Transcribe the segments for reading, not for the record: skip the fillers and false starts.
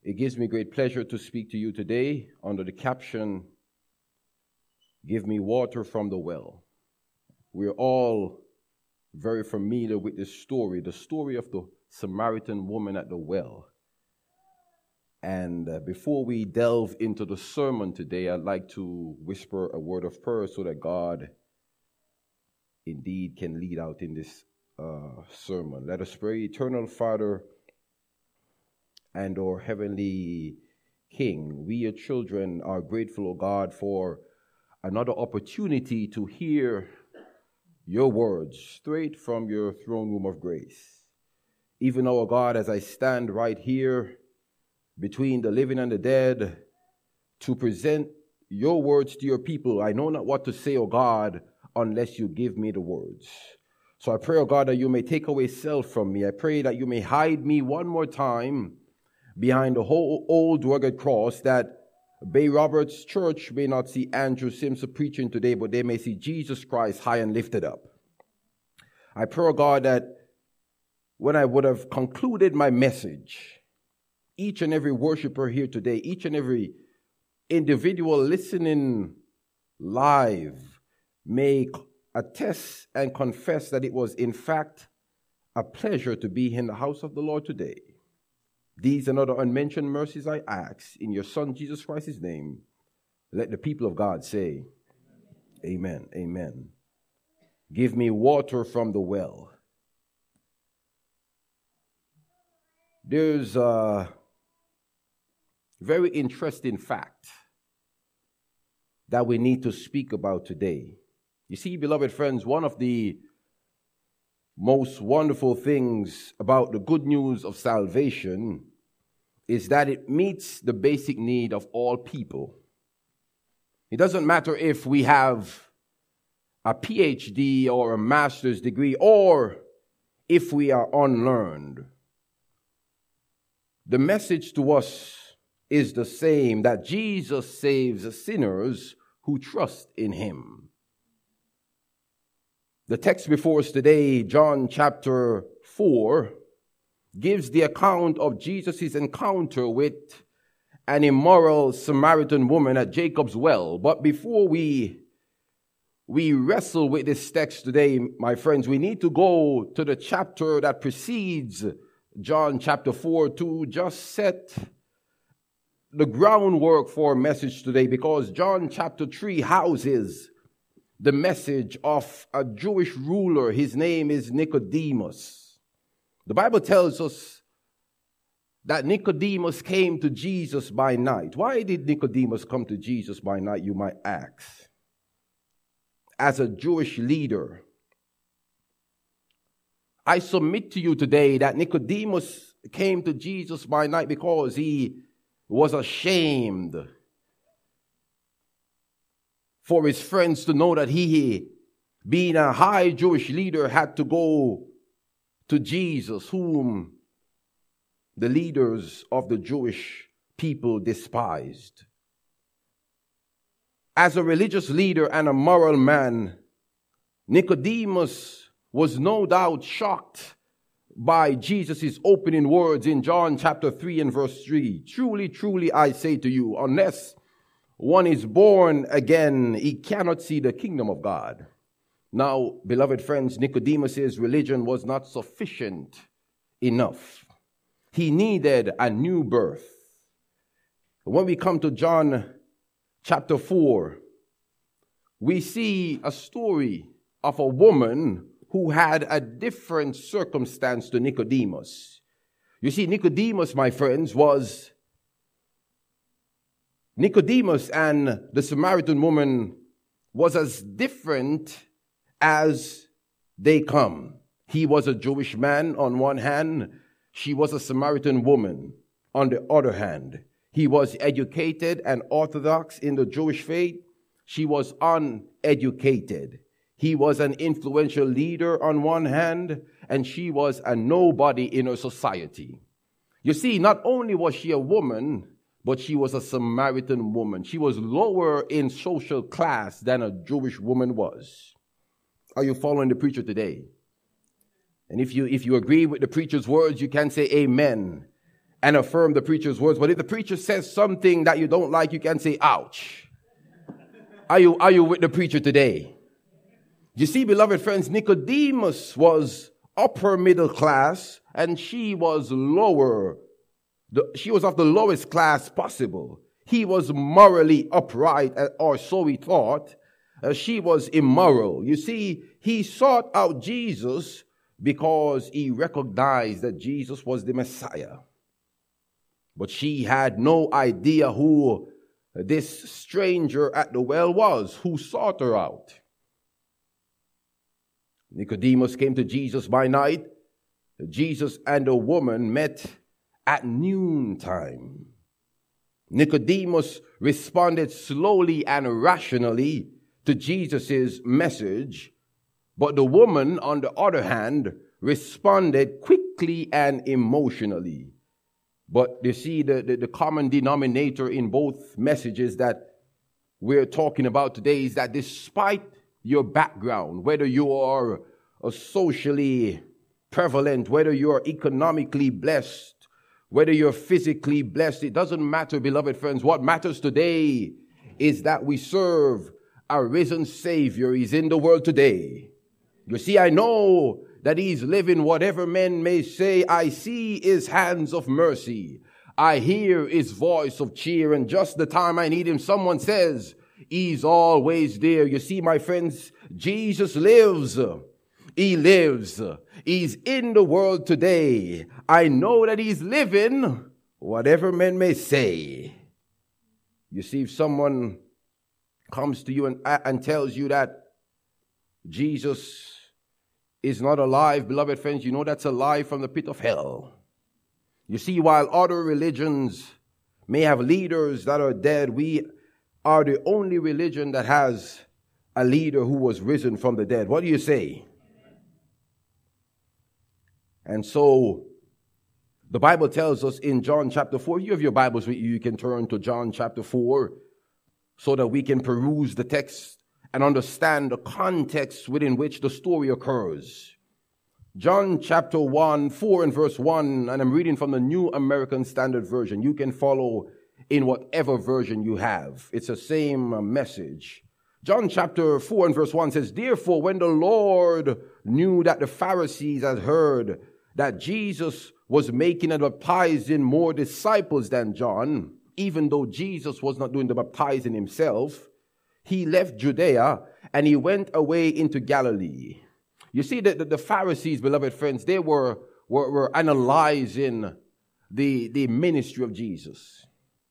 It gives me great pleasure to speak to you today under the caption, Give Me Water from the Well. We're all very familiar with this story, the story of the Samaritan woman at the well. And before we delve into the sermon today, I'd like to whisper a word of prayer so that God indeed can lead out in this sermon. Let us pray. Eternal Father and our Heavenly King, we, your children, are grateful, O God, for another opportunity to hear your words straight from your throne room of grace. Even, O God, as I stand right here between the living and the dead to present your words to your people, I know not what to say, O God, unless you give me the words. So I pray, O God, that you may take away self from me. I pray that you may hide me one more time behind the whole old rugged cross, that Bay Roberts Church may not see Andrew Simpson preaching today, but they may see Jesus Christ high and lifted up. I pray, O God, that when I would have concluded my message, each and every worshiper here today, each and every individual listening live may attest and confess that it was in fact a pleasure to be in the house of the Lord today. These and other unmentioned mercies I ask in your Son Jesus Christ's name. Let the people of God say, Amen, amen. Give me water from the well. There's a very interesting fact that we need to speak about today. You see, beloved friends, one of the most wonderful things about the good news of salvation is that it meets the basic need of all people. It doesn't matter if we have a PhD or a master's degree or if we are unlearned. The message to us is the same, that Jesus saves sinners who trust in him. The text before us today, John chapter 4, gives the account of Jesus' encounter with an immoral Samaritan woman at Jacob's well. But before we wrestle with this text today, my friends, we need to go to the chapter that precedes John chapter 4 to just set the groundwork for our message today, because John chapter 3 houses the message of a Jewish ruler. His name is Nicodemus. The Bible tells us that Nicodemus came to Jesus by night. Why did Nicodemus come to Jesus by night, you might ask? As a Jewish leader, I submit to you today that Nicodemus came to Jesus by night because he was ashamed for his friends to know that he, being a high Jewish leader, had to go to Jesus, whom the leaders of the Jewish people despised. As a religious leader and a moral man, Nicodemus was no doubt shocked by Jesus' opening words in John chapter 3 and verse 3. Truly, truly, I say to you, unless one is born again, he cannot see the kingdom of God. Now, beloved friends, Nicodemus' religion was not sufficient enough. He needed a new birth. When we come to John chapter 4, we see a story of a woman who had a different circumstance to Nicodemus. You see, Nicodemus, my friends, Nicodemus and the Samaritan woman was as different as they come. He was a Jewish man on one hand. She was a Samaritan woman on the other hand. He was educated and orthodox in the Jewish faith. She was uneducated. He was an influential leader on one hand, and she was a nobody in her society. You see, not only was she a woman, but she was a Samaritan woman. She was lower in social class than a Jewish woman was. Are you following the preacher today? And if you agree with the preacher's words, you can say amen and affirm the preacher's words. But if the preacher says something that you don't like, you can say, ouch. Are you with the preacher today? You see, beloved friends, Nicodemus was upper middle class, and she was lower. She was of the lowest class possible. He was morally upright, or so he thought. She was immoral. You see, he sought out Jesus because he recognized that Jesus was the Messiah. But she had no idea who this stranger at the well was, who sought her out. Nicodemus came to Jesus by night. Jesus and a woman met at noontime. Nicodemus responded slowly and rationally to Jesus' message, but the woman, on the other hand, responded quickly and emotionally. But you see, the common denominator in both messages that we're talking about today is that despite your background, whether you are socially prevalent, whether you're economically blessed, whether you're physically blessed, it doesn't matter, beloved friends. What matters today is that we serve a risen Savior. He's in the world today. You see, I know that he's living. Whatever men may say, I see his hands of mercy. I hear his voice of cheer. And just the time I need him, someone says, he's always there. You see, my friends, Jesus lives. He lives. He's in the world today. I know that he's living, whatever men may say. You see, if someone comes to you and tells you that Jesus is not alive, beloved friends, you know that's a lie from the pit of hell. You see, while other religions may have leaders that are dead, we are the only religion that has a leader who was risen from the dead. What do you say? And so, the Bible tells us in John chapter 4, if you have your Bibles with you, you can turn to John chapter 4 so that we can peruse the text and understand the context within which the story occurs. John chapter 4 and verse 1, and I'm reading from the New American Standard Version. You can follow in whatever version you have. It's the same message. John chapter 4 and verse 1 says, Therefore, when the Lord knew that the Pharisees had heard that Jesus was making and baptizing more disciples than John, even though Jesus was not doing the baptizing himself, he left Judea and he went away into Galilee. You see, the Pharisees, beloved friends, they were analyzing the ministry of Jesus.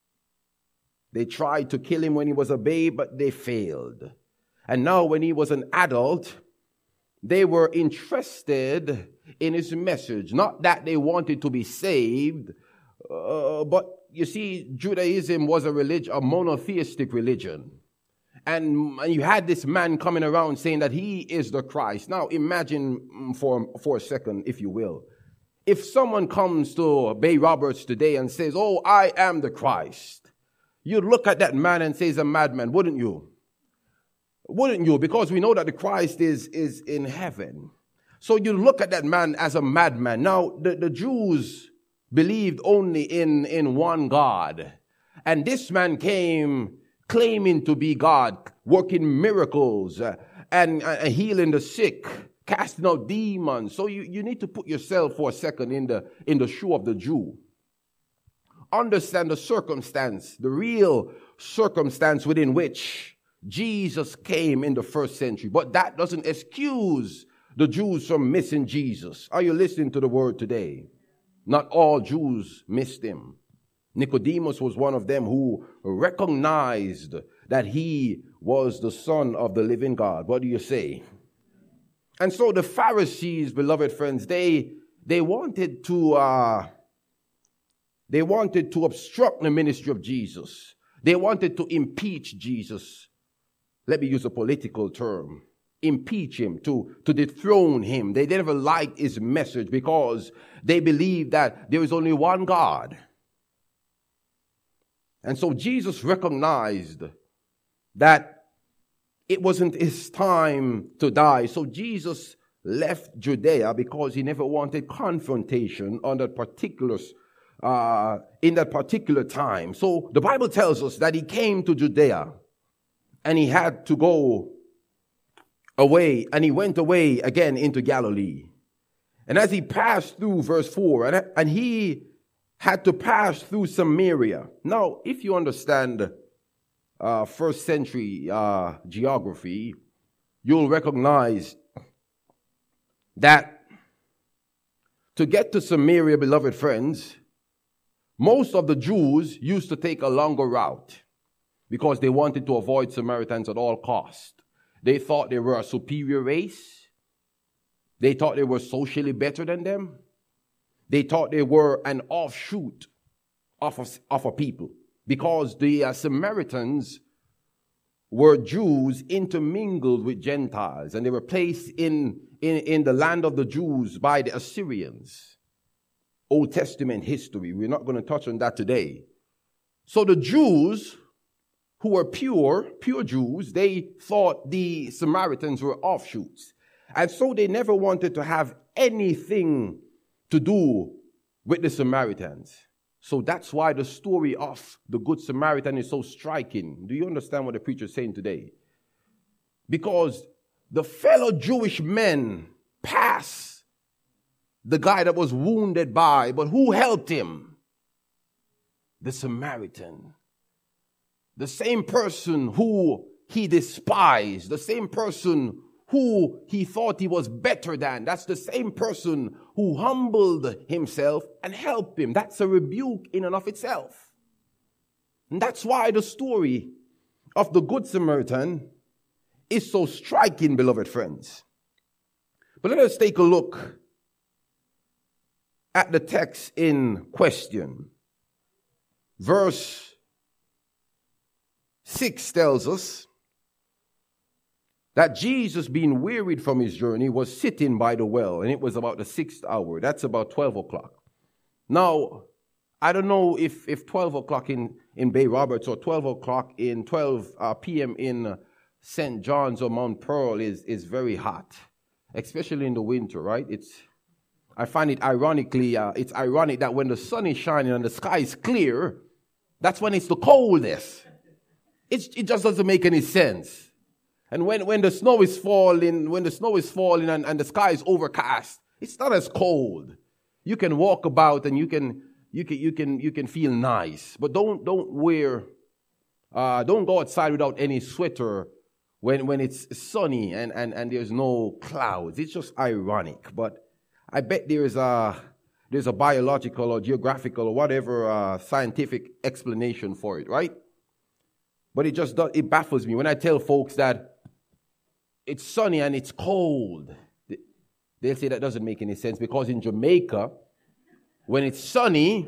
They tried to kill him when he was a babe, but they failed. And now when he was an adult, they were interested in his message. Not that they wanted to be saved, but you see, Judaism was a monotheistic religion. And you had this man coming around saying that he is the Christ. Now imagine for a second, if you will. If someone comes to Bay Roberts today and says, oh, I am the Christ, you'd look at that man and say he's a madman, wouldn't you? Wouldn't you? Because we know that the Christ is in heaven. So you look at that man as a madman. Now, the Jews believed only in one God. And this man came claiming to be God, working miracles and healing the sick, casting out demons. So you need to put yourself for a second in the shoe of the Jew. Understand the circumstance, the real circumstance within which Jesus came in the first century. But that doesn't excuse the Jews from missing Jesus. Are you listening to the word today? Not all Jews missed him. Nicodemus was one of them who recognized that he was the Son of the living God. What do you say? And so the Pharisees, beloved friends, they wanted to obstruct the ministry of Jesus. They wanted to impeach Jesus. Let me use a political term. Impeach him, to dethrone him. They never liked his message because they believed that there is only one God. And so Jesus recognized that it wasn't his time to die. So Jesus left Judea because he never wanted confrontation on that particular in that particular time. So the Bible tells us that he came to Judea and he had to go away, and he went away again into Galilee. And as he passed through, verse 4, and he had to pass through Samaria. Now, if you understand first century geography, you'll recognize that to get to Samaria, beloved friends, most of the Jews used to take a longer route because they wanted to avoid Samaritans at all costs. They thought they were a superior race. They thought they were socially better than them. They thought they were an offshoot of a people because the Samaritans were Jews intermingled with Gentiles, and they were placed in the land of the Jews by the Assyrians. Old Testament history. We're not going to touch on that today. So the Jews who were pure Jews, they thought the Samaritans were offshoots. And so they never wanted to have anything to do with the Samaritans. So that's why the story of the Good Samaritan is so striking. Do you understand what the preacher is saying today? Because the fellow Jewish men passed the guy that was wounded by, but who helped him? The Samaritan. The same person who he despised, the same person who he thought he was better than. That's the same person who humbled himself and helped him. That's a rebuke in and of itself. And that's why the story of the Good Samaritan is so striking, beloved friends. But let us take a look at the text in question. Verse 6 tells us that Jesus, being wearied from his journey, was sitting by the well, and it was about the 6th hour. That's about 12 o'clock. Now, I don't know if 12 o'clock in Bay Roberts or 12 o'clock in 12 p.m. in St. John's or Mount Pearl is very hot, especially in the winter, right? I find it it's ironic that when the sun is shining and the sky is clear, that's when it's the coldest. It just doesn't make any sense. And when the snow is falling, and the sky is overcast, it's not as cold. You can walk about and you can feel nice. But don't go outside without any sweater when it's sunny and there's no clouds. It's just ironic. But I bet there's a biological or geographical or whatever scientific explanation for it, right? But it baffles me when I tell folks that it's sunny and it's cold. They'll say that doesn't make any sense because in Jamaica, when it's sunny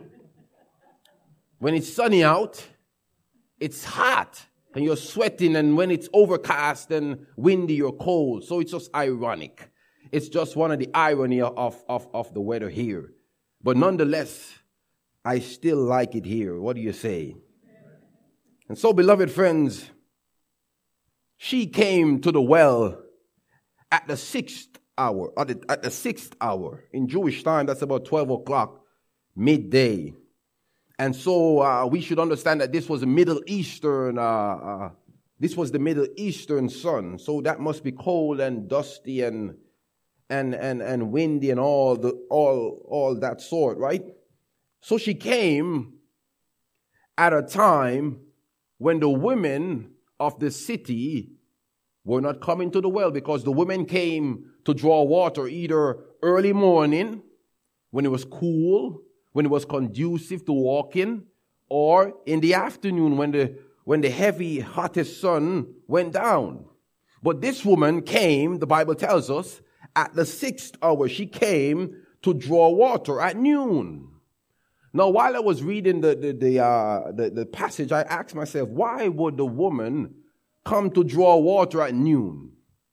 out, it's hot and you're sweating, and when it's overcast and windy, you're cold. So it's just ironic. It's just one of the irony of the weather here. But nonetheless, I still like it here. What do you say? And so, beloved friends, she came to the well at the 6th hour. At the 6th hour. In Jewish time, that's about 12 o'clock, midday. And so we should understand that this was a Middle Eastern, this was the Middle Eastern sun. So that must be cold and dusty and windy and all that sort, right? So she came at a time when the women of the city were not coming to the well, because the women came to draw water either early morning when it was cool, when it was conducive to walking, or in the afternoon when the heavy, hottest sun went down. But this woman came, the Bible tells us, at the 6th hour. She came to draw water at noon. Now, while I was reading the passage, I asked myself, why would the woman come to draw water at noon?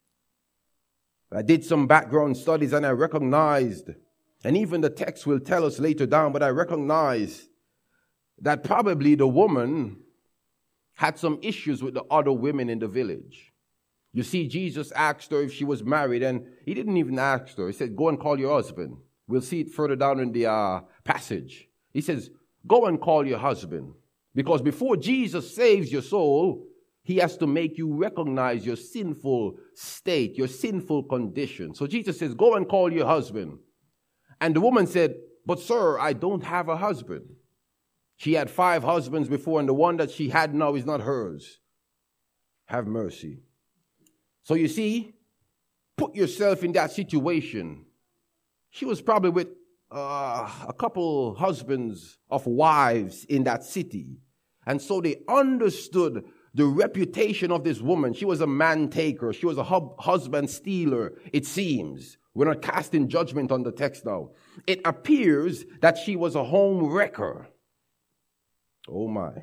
I did some background studies and I recognized, and even the text will tell us later down, but I recognized that probably the woman had some issues with the other women in the village. You see, Jesus asked her if she was married, and he didn't even ask her. He said, go and call your husband. We'll see it further down in the passage. He says, go and call your husband. Because before Jesus saves your soul, he has to make you recognize your sinful state, your sinful condition. So Jesus says, go and call your husband. And the woman said, but sir, I don't have a husband. She had 5 husbands before, and the one that she had now is not hers. Have mercy. So you see, put yourself in that situation. She was probably with a couple husbands of wives in that city. And so they understood the reputation of this woman. She was a man taker. She was a husband stealer, it seems. We're not casting judgment on the text now. It appears that she was a home wrecker. Oh my.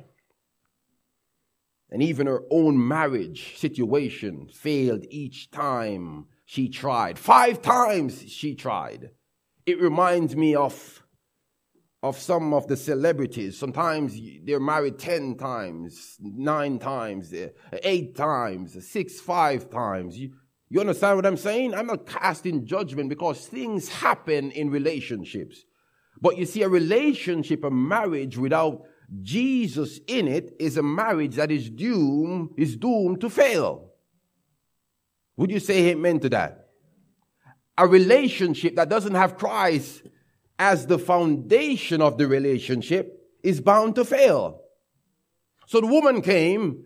And even her own marriage situation failed each time she tried. 5 times she tried. It reminds me of some of the celebrities. Sometimes they're married 10 times, 9 times, 8 times, 6, 5 times. You understand what I'm saying? I'm not casting judgment because things happen in relationships. But you see, a relationship, a marriage without Jesus in it is a marriage that is doomed to fail. Would you say amen to that? A relationship that doesn't have Christ as the foundation of the relationship is bound to fail. So the woman came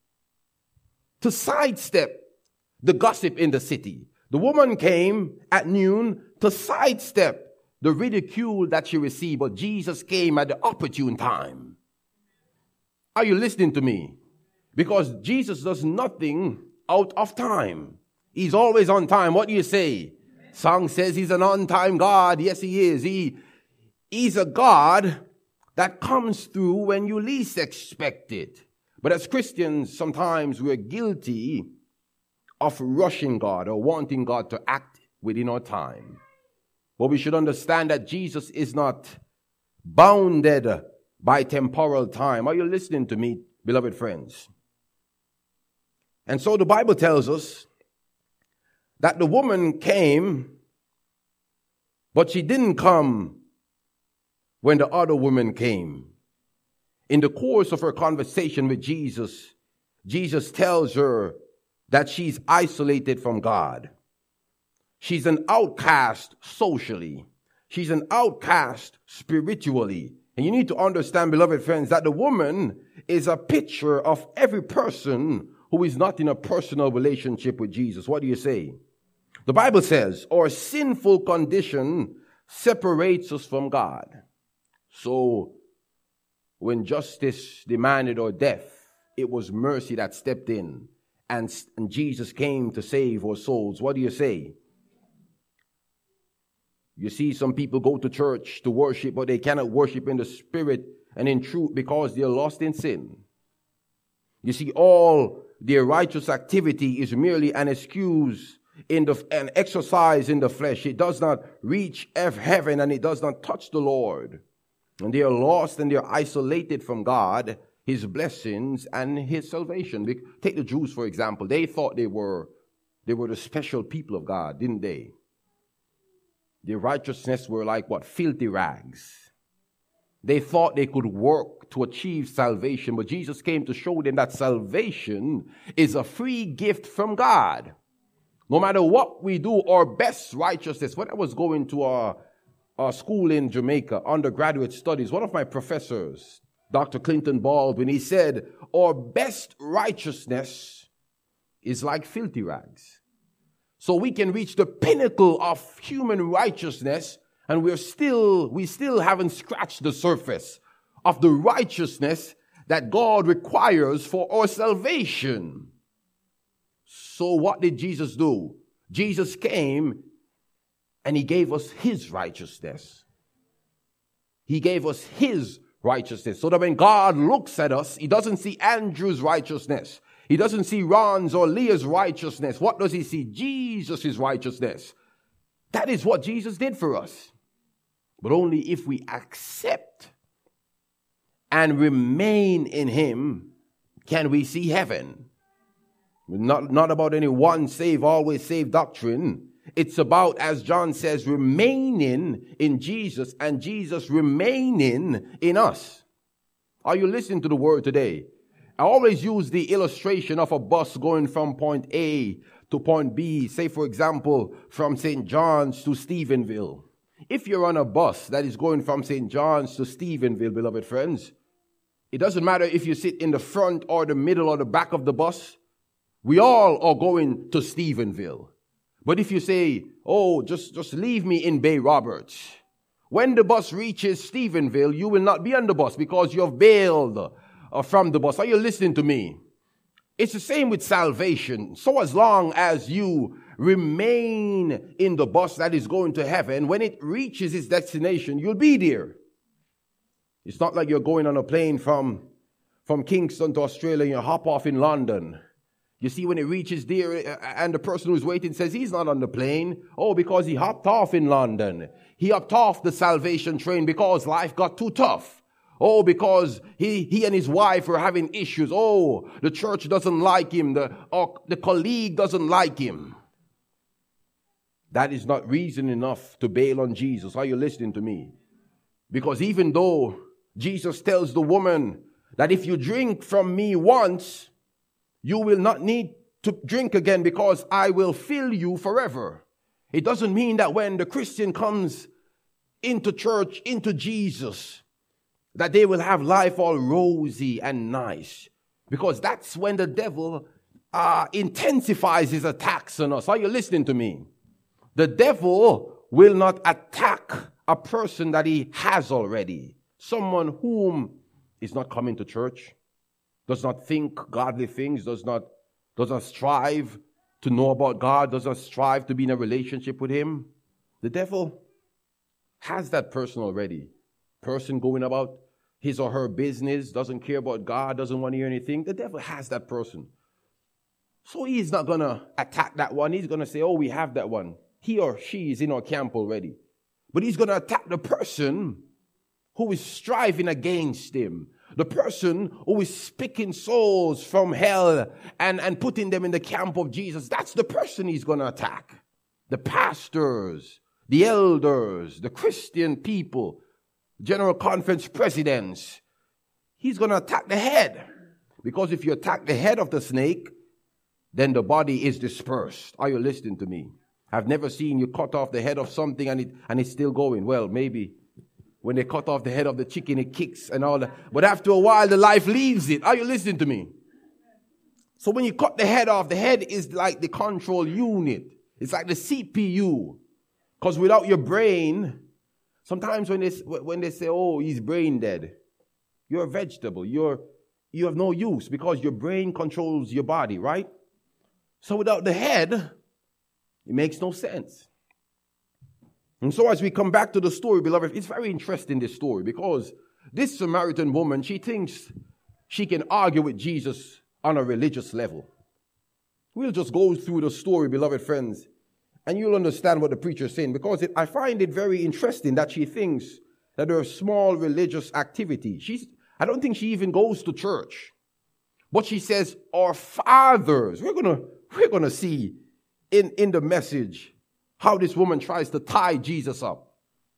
to sidestep the gossip in the city. The woman came at noon to sidestep the ridicule that she received, but Jesus came at the opportune time. Are you listening to me? Because Jesus does nothing out of time. He's always on time. What do you say? Song says he's an on-time God. Yes, he is. He's a God that comes through when you least expect it. But as Christians, sometimes we're guilty of rushing God or wanting God to act within our time. But we should understand that Jesus is not bounded by temporal time. Are you listening to me, beloved friends? And so the Bible tells us that the woman came, but she didn't come when the other woman came. In the course of her conversation with Jesus, Jesus tells her that she's isolated from God. She's an outcast socially. She's an outcast spiritually. And you need to understand, beloved friends, that the woman is a picture of every person who is not in a personal relationship with Jesus. What do you say? The Bible says, our sinful condition separates us from God. So, when justice demanded our death, it was mercy that stepped in. And Jesus came to save our souls. What do you say? You see, some people go to church to worship, but they cannot worship in the spirit and in truth because they're lost in sin. You see, all their righteous activity is merely an excuse an exercise in the flesh. It does not reach heaven and it does not touch the Lord. And they are lost and they are isolated from God, His blessings and His salvation. Take the Jews, for example. They thought they were the special people of God, didn't they? Their righteousness were like what? Filthy rags. They thought they could work to achieve salvation, but Jesus came to show them that salvation is a free gift from God. No matter what we do, our best righteousness. When I was going to our school in Jamaica, undergraduate studies, one of my professors, Dr. Clinton Baldwin, he said, our best righteousness is like filthy rags. So we can reach the pinnacle of human righteousness, and we still haven't scratched the surface of the righteousness that God requires for our salvation. So what did Jesus do? Jesus came and He gave us His righteousness. He gave us His righteousness. So that when God looks at us, He doesn't see Andrew's righteousness. He doesn't see Ron's or Leah's righteousness. What does He see? Jesus' righteousness. That is what Jesus did for us. But only if we accept and remain in Him can we see heaven. Not about any one save, always save doctrine. It's about, as John says, remaining in Jesus and Jesus remaining in us. Are you listening to the word today? I always use the illustration of a bus going from point A to point B. Say, for example, from St. John's to Stephenville. If you're on a bus that is going from St. John's to Stephenville, beloved friends, it doesn't matter if you sit in the front or the middle or the back of the bus. We all are going to Stephenville. But if you say, oh, just leave me in Bay Roberts, when the bus reaches Stephenville, you will not be on the bus because you have bailed from the bus. Are you listening to me? It's the same with salvation. So as long as you remain in the bus that is going to heaven, when it reaches its destination, you'll be there. It's not like you're going on a plane from Kingston to Australia and you hop off in London. You see, when it reaches there and the person who's waiting says he's not on the plane, oh, because he hopped off in London. He hopped off the salvation train because life got too tough. Oh, because he and his wife were having issues. Oh, the church doesn't like him. The colleague doesn't like him. That is not reason enough to bail on Jesus. Are you listening to me? Because even though Jesus tells the woman that if you drink from me once, you will not need to drink again because I will fill you forever. It doesn't mean that when the Christian comes into church, into Jesus, that they will have life all rosy and nice. Because that's when the devil intensifies his attacks on us. Are you listening to me? The devil will not attack a person that he has already. Someone whom is not coming to church, does not think godly things, does not strive to know about God, does not strive to be in a relationship with him. The devil has that person already. Person going about his or her business, doesn't care about God, doesn't want to hear anything. The devil has that person. So he's not going to attack that one. He's going to say, oh, we have that one. He or she is in our camp already. But he's going to attack the person who is striving against him. The person who is picking souls from hell and putting them in the camp of Jesus. That's the person he's going to attack. The pastors, the elders, the Christian people, General Conference presidents. He's going to attack the head. Because if you attack the head of the snake, then the body is dispersed. Are you listening to me? I've never seen you cut off the head of something and it's still going. Well, maybe when they cut off the head of the chicken, it kicks and all that. But after a while, the life leaves it. Are you listening to me? So when you cut the head off, the head is like the control unit. It's like the CPU. Because without your brain, sometimes when they say, oh, he's brain dead, you're a vegetable. You have no use because your brain controls your body, right? So without the head, it makes no sense. And so as we come back to the story, beloved, it's very interesting, this story, because this Samaritan woman, she thinks she can argue with Jesus on a religious level. We'll just go through the story, beloved friends, and you'll understand what the preacher is saying, because I find it very interesting that she thinks that there are small religious activities. I don't think she even goes to church. But she says, our fathers, we're going to see in the message how this woman tries to tie Jesus up.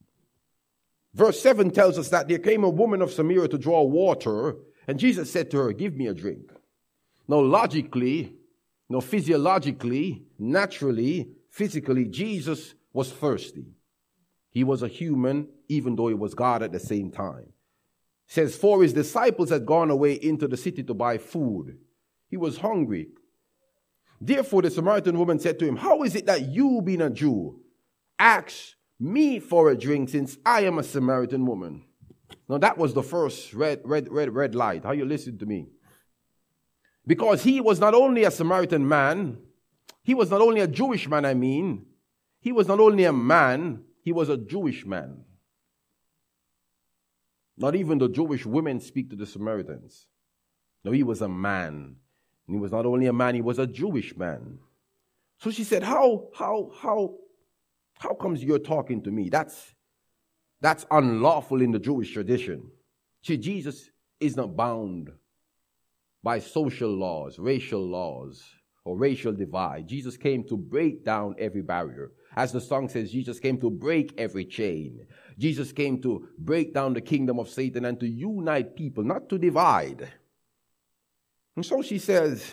Verse 7 tells us that there came a woman of Samaria to draw water, and Jesus said to her, give me a drink. Now logically, physiologically, naturally, physically, Jesus was thirsty. He was a human, even though he was God at the same time. It says, for his disciples had gone away into the city to buy food. He was hungry. Therefore, the Samaritan woman said to him, how is it that you, being a Jew, ask me for a drink since I am a Samaritan woman? Now, that was the first red light. How you listen to me? Because he was not only a Samaritan man, he was not only a Jewish man, he was not only a man, he was a Jewish man. Not even the Jewish women speak to the Samaritans. No, he was a man. And he was not only a man, he was a Jewish man. So she said, how comes you're talking to me? That's unlawful in the Jewish tradition. See, Jesus is not bound by social laws, racial laws, or racial divide. Jesus came to break down every barrier. As the song says, Jesus came to break every chain. Jesus came to break down the kingdom of Satan and to unite people, not to divide. And so she says,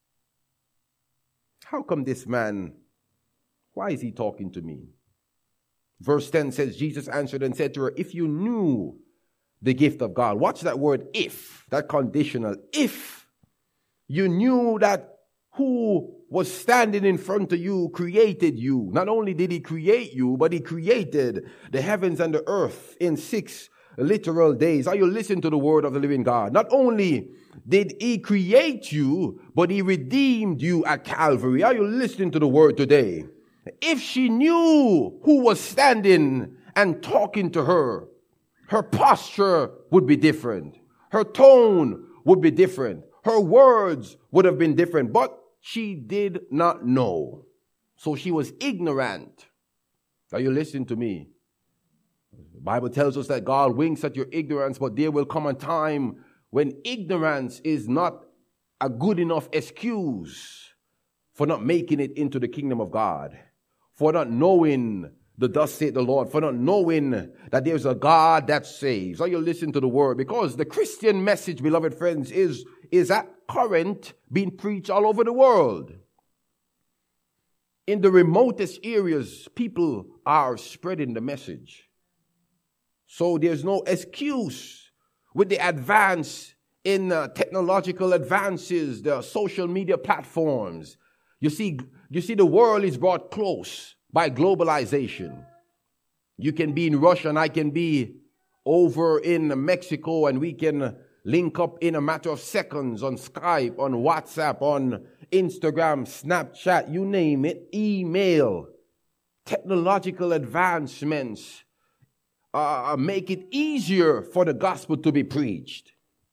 how come this man, why is he talking to me? Verse 10 says, Jesus answered and said to her, if you knew the gift of God. Watch that word if, that conditional. If you knew that who was standing in front of you created you. Not only did he create you, but he created the heavens and the earth in 6 literal days. Are you listening to the word of the living God? Not only did he create you, but he redeemed you at Calvary. Are you listening to the word today? If she knew who was standing and talking to her, her posture would be different. Her tone would be different. Her words would have been different. But she did not know. So she was ignorant. Are you listening to me? The Bible tells us that God winks at your ignorance, but there will come a time when ignorance is not a good enough excuse for not making it into the kingdom of God, for not knowing the thus saith the Lord, for not knowing that there's a God that saves. Are you listening to the word? Because the Christian message, beloved friends, is at current being preached all over the world. In the remotest areas, people are spreading the message. So there's no excuse with the advance in technological advances, the social media platforms. You see, the world is brought close by globalization. You can be in Russia and I can be over in Mexico, and we can link up in a matter of seconds on Skype, on WhatsApp, on Instagram, Snapchat, you name it, email. Technological advancements make it easier for the gospel to be preached.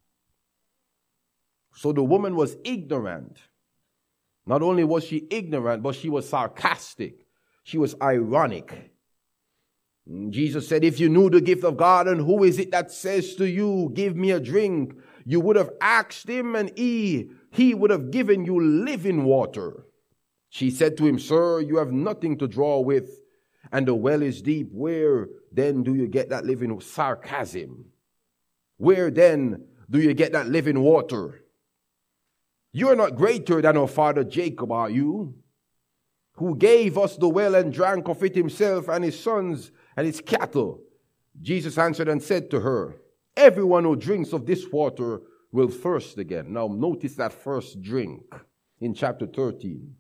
So the woman was ignorant. Not only was she ignorant, but she was sarcastic. She was ironic. Jesus said, if you knew the gift of God and who is it that says to you, give me a drink, you would have asked him and he would have given you living water. She said to him, sir, you have nothing to draw with and the well is deep. Where then do you get that living sarcasm? Where then do you get that living water? You are not greater than our father Jacob, are you? Who gave us the well and drank of it himself and his sons and his cattle. Jesus answered and said to her, everyone who drinks of this water will thirst again. Now notice that first drink in chapter 13.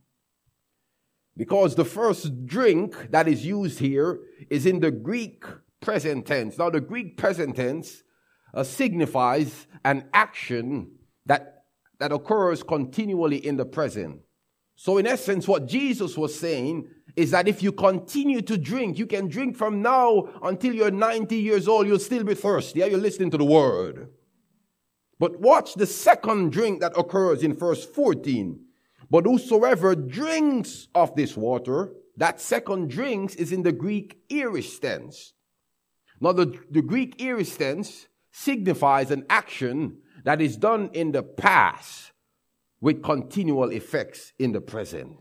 Because the first drink that is used here is in the Greek present tense. Now the Greek present tense signifies an action that occurs continually in the present. So in essence, what Jesus was saying is that if you continue to drink, you can drink from now until you're 90 years old, you'll still be thirsty. Are you listening to the word? But watch the second drink that occurs in verse 14. But whosoever drinks of this water, that second drinks is in the Greek aorist tense. Now the Greek aorist tense signifies an action that is done in the past with continual effects in the present.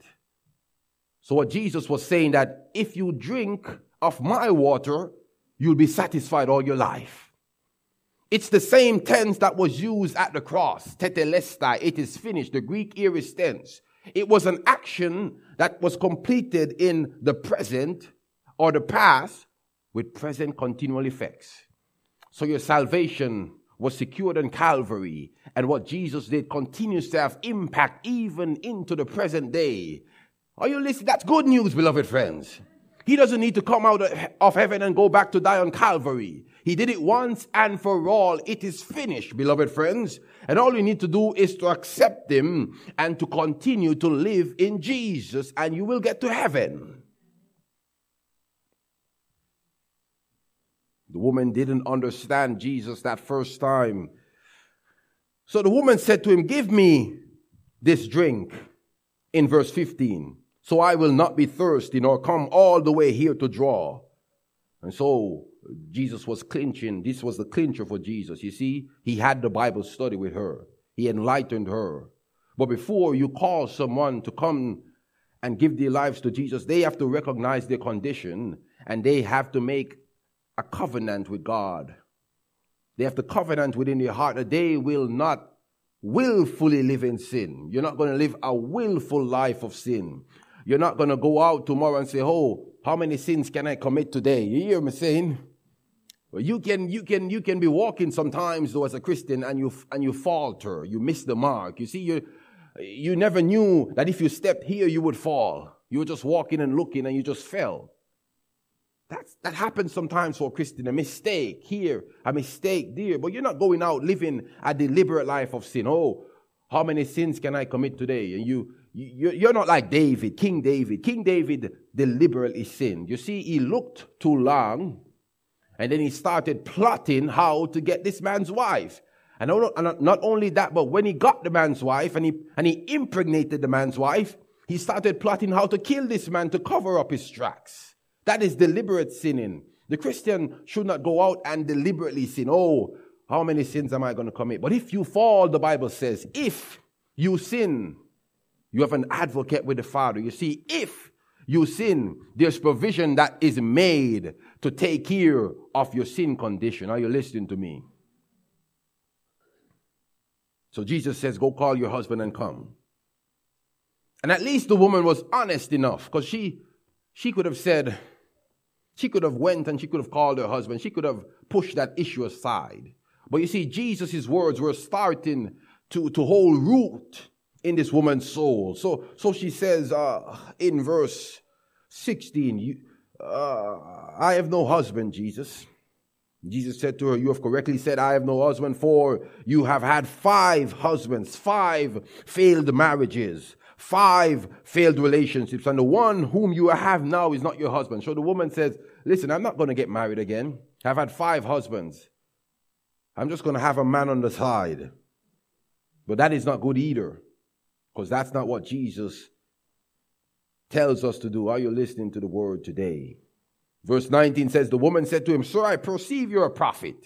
So what Jesus was saying, that if you drink of my water, you'll be satisfied all your life. It's the same tense that was used at the cross. Tetelestai, it is finished. The Greek aorist tense. It was an action that was completed in the present or the past with present continual effects. So your salvation was secured on Calvary, and what Jesus did continues to have impact even into the present day. Are you listening? That's good news, beloved friends. He doesn't need to come out of heaven and go back to die on Calvary. He did it once and for all. It is finished, beloved friends. And all you need to do is to accept him and to continue to live in Jesus, and you will get to heaven. The woman didn't understand Jesus that first time. So the woman said to him, give me this drink, in verse 15, so I will not be thirsty nor come all the way here to draw. And so Jesus was clinching. This was the clincher for Jesus. You see, he had the Bible study with her. He enlightened her. But before you call someone to come and give their lives to Jesus, they have to recognize their condition and they have to make a covenant with God. They have to covenant within their heart that they will not willfully live in sin. You're not going to live a willful life of sin. You're not going to go out tomorrow and say, oh, how many sins can I commit today? You hear me saying? Well, you can be walking sometimes though as a Christian and you falter. You miss the mark. You see, you never knew that if you stepped here, you would fall. You were just walking and looking and you just fell. That happens sometimes for a Christian. A mistake here, a mistake there. But you're not going out living a deliberate life of sin. Oh, how many sins can I commit today? And you're not like David, King David. King David deliberately sinned. You see, he looked too long and then he started plotting how to get this man's wife. And not only that, but when he got the man's wife and he impregnated the man's wife, he started plotting how to kill this man to cover up his tracks. That is deliberate sinning. The Christian should not go out and deliberately sin. Oh, how many sins am I going to commit? But if you fall, the Bible says, if you sin, you have an advocate with the Father. You see, if you sin, there's provision that is made to take care of your sin condition. Are you listening to me? So Jesus says, go call your husband and come. And at least the woman was honest enough, because she could have said, she could have went and she could have called her husband. She could have pushed that issue aside. But you see, Jesus' words were starting to hold root in this woman's soul. So she says in verse 16, I have no husband, Jesus. Jesus said to her, you have correctly said, I have no husband, for you have had 5 husbands, 5 failed marriages, 5 failed relationships, and the one whom you have now is not your husband. So the woman says, listen, I'm not going to get married again. I've had 5 husbands. I'm just going to have a man on the side. But that is not good either, because that's not what Jesus tells us to do. Are you listening to the word today? Verse 19 says, the woman said to him, sir, I perceive you're a prophet.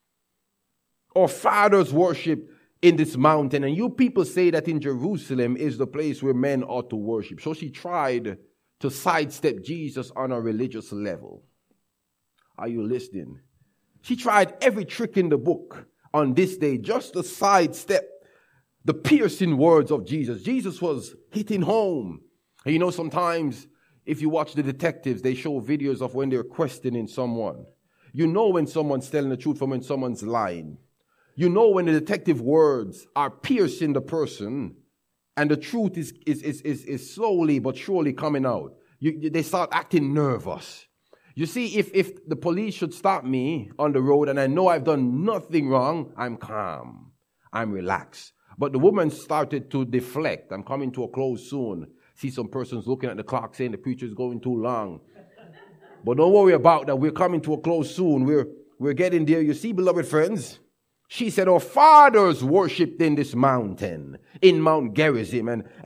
Our fathers worship in this mountain, and you people say that in Jerusalem is the place where men ought to worship. So she tried to sidestep Jesus on a religious level. Are you listening? She tried every trick in the book on this day just to sidestep the piercing words of Jesus. Jesus was hitting home. And you know, sometimes if you watch the detectives, they show videos of when they're questioning someone. You know when someone's telling the truth from when someone's lying. You know when the detective words are piercing the person and the truth is slowly but surely coming out. They start acting nervous. You see, if the police should stop me on the road and I know I've done nothing wrong, I'm calm. I'm relaxed. But the woman started to deflect. I'm coming to a close soon. See some persons looking at the clock saying the preacher's going too long. But don't worry about that. We're coming to a close soon. We're getting there. You see, beloved friends, she said, our fathers worshipped in this mountain, in Mount Gerizim.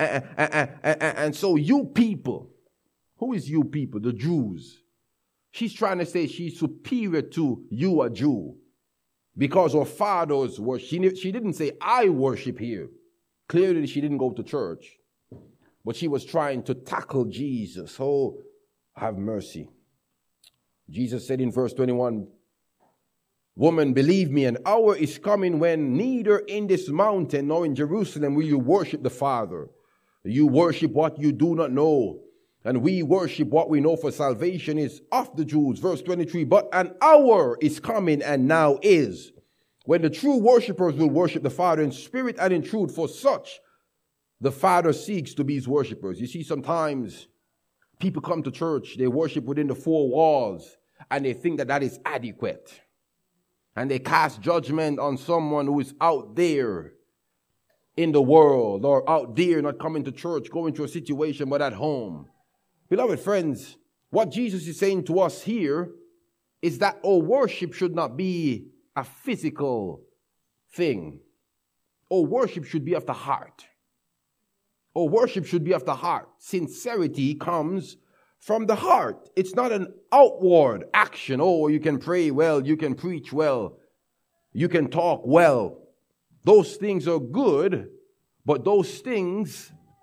And so you people, who is you people? The Jews. She's trying to say she's superior to you, a Jew. Because our fathers worship. She didn't say, I worship here. Clearly, she didn't go to church. But she was trying to tackle Jesus. Oh, have mercy. Jesus said in verse 21, woman, believe me, an hour is coming when neither in this mountain nor in Jerusalem will you worship the Father. You worship what you do not know, and we worship what we know, for salvation is of the Jews. Verse 23, but an hour is coming and now is, when the true worshipers will worship the Father in spirit and in truth, for such the Father seeks to be his worshipers. You see, sometimes people come to church, they worship within the 4 walls, and they think that is adequate. And they cast judgment on someone who is out there in the world, or out there not coming to church, going through a situation, but at home. Beloved friends, what Jesus is saying to us here is that our worship should not be a physical thing. Our worship should be of the heart. Our worship should be of the heart. Sincerity comes from the heart. It's not an outward action. Oh, you can pray well, you can preach well, you can talk well. Those things are good, but those things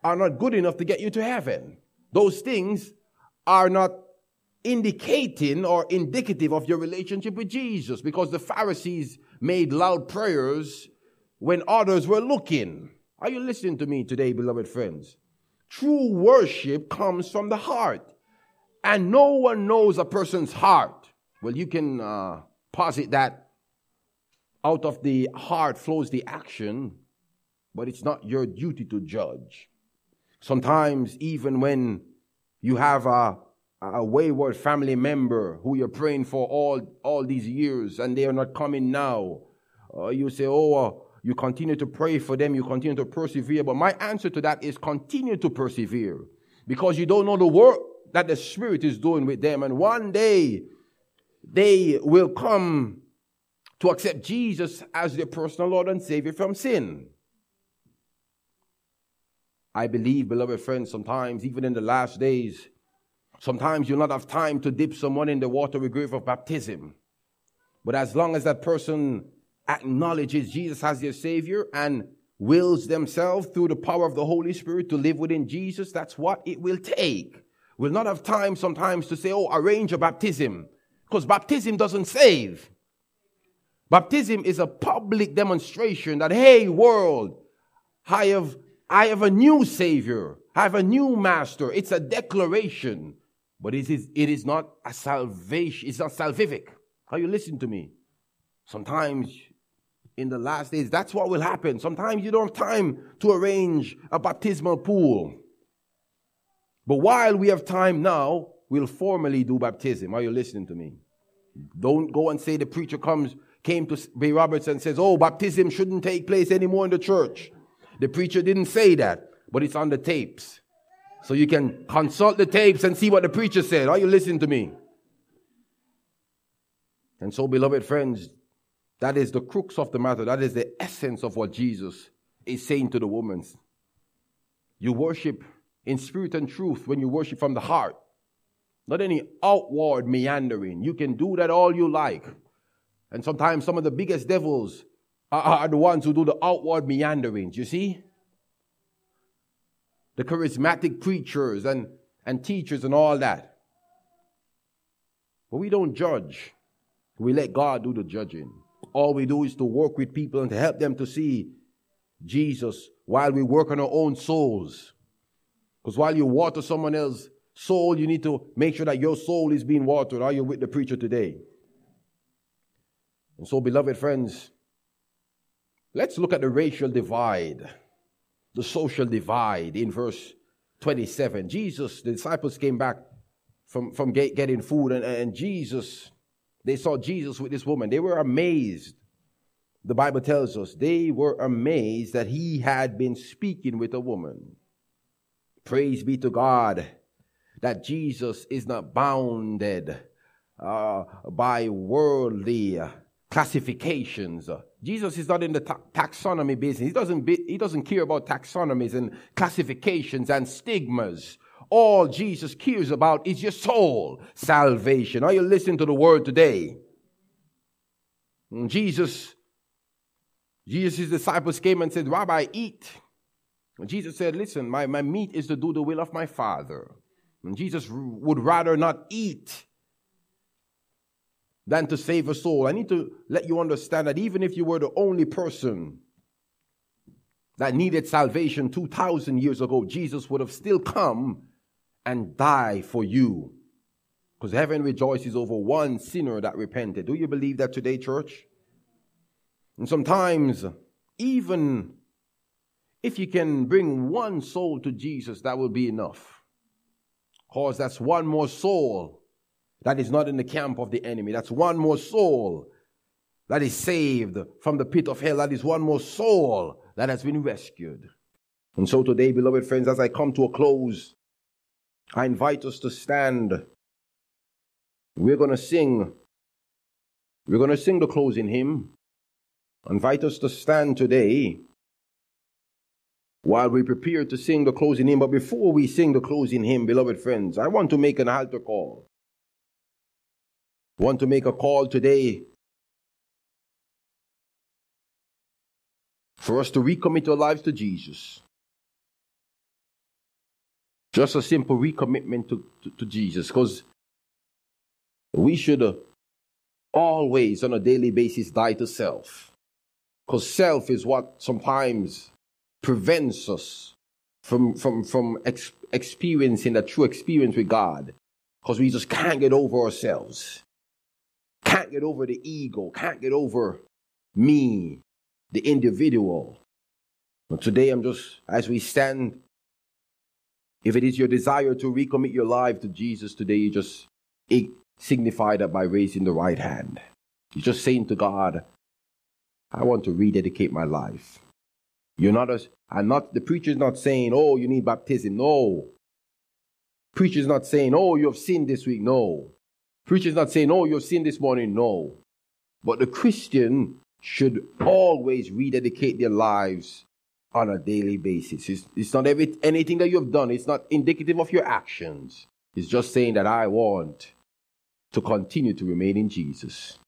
are not good enough to get you to heaven. Those things are not indicating or indicative of your relationship with Jesus, because the Pharisees made loud prayers when others were looking. Are you listening to me today, beloved friends? True worship comes from the heart, and no one knows a person's heart. Well, you can posit that out of the heart flows the action, but it's not your duty to judge. Sometimes, even when you have a wayward family member who you're praying for all these years and they are not coming now, you say, you continue to pray for them, you continue to persevere. But my answer to that is continue to persevere, because you don't know the work that the Spirit is doing with them. And one day they will come to accept Jesus as their personal Lord and Savior from sin. I believe, beloved friends, sometimes, even in the last days, sometimes you'll not have time to dip someone in the watery grave of baptism. But as long as that person acknowledges Jesus as their Savior and wills themselves through the power of the Holy Spirit to live within Jesus, that's what it will take. We'll not have time sometimes to say, arrange a baptism, because baptism doesn't save. Baptism is a public demonstration that, hey, world, I have a new Savior. I have a new Master. It's a declaration. But it is not a salvation. It's not salvific. Are you listening to me? Sometimes in the last days, that's what will happen. Sometimes you don't have time to arrange a baptismal pool. But while we have time now, we'll formally do baptism. Are you listening to me? Don't go and say the preacher came to Ray Roberts and says, baptism shouldn't take place anymore in the church. The preacher didn't say that, but it's on the tapes. So you can consult the tapes and see what the preacher said. Are you listening to me? And so, beloved friends, that is the crux of the matter. That is the essence of what Jesus is saying to the woman. You worship in spirit and truth when you worship from the heart. Not any outward meandering. You can do that all you like. And sometimes some of the biggest devils are the ones who do the outward meanderings, you see? The charismatic preachers and teachers and all that. But we don't judge. We let God do the judging. All we do is to work with people and to help them to see Jesus while we work on our own souls. Because while you water someone else's soul, you need to make sure that your soul is being watered. Are you with the preacher today? And so, beloved friends, let's look at the racial divide, the social divide in verse 27. The disciples came back from getting food, and they saw Jesus with this woman. They were amazed. The Bible tells us they were amazed that he had been speaking with a woman. Praise be to God that Jesus is not bounded by worldly classifications. Jesus is not in the taxonomy business. He doesn't care about taxonomies and classifications and stigmas. All Jesus cares about is your soul salvation. Are you listening to the word today? And Jesus' disciples came and said, Rabbi, eat. And Jesus said, listen, my meat is to do the will of my Father. And Jesus would rather not eat than to save a soul. I need to let you understand that even if you were the only person that needed salvation 2,000 years ago, Jesus would have still come and died for you. Because heaven rejoices over one sinner that repented. Do you believe that today, church? And sometimes, even if you can bring one soul to Jesus, that will be enough. Because that's one more soul that is not in the camp of the enemy. That's one more soul that is saved from the pit of hell. That is one more soul that has been rescued. And so today, beloved friends, as I come to a close, I invite us to stand. We're going to sing the closing hymn. I invite us to stand today while we prepare to sing the closing hymn. But before we sing the closing hymn, beloved friends, I want to make an altar call. I want to make a call today for us to recommit our lives to Jesus. Just a simple recommitment to Jesus, because we should always, on a daily basis, die to self. Because self is what sometimes prevents us from experiencing the true experience with God. Because we just can't get over ourselves. Can't get over the ego. Can't get over me, the individual. But today I'm just, as we stand, if it is your desire to recommit your life to Jesus today, you just signify that by raising the right hand. You're just saying to God, I want to rededicate my life. The preacher's not saying, oh, you need baptism. No. Preacher's not saying, oh, you have sinned this week. No. Preacher's not saying, oh, you have sinned this morning. No. But the Christian should always rededicate their lives on a daily basis. It's not anything that you have done. It's not indicative of your actions. It's just saying that I want to continue to remain in Jesus.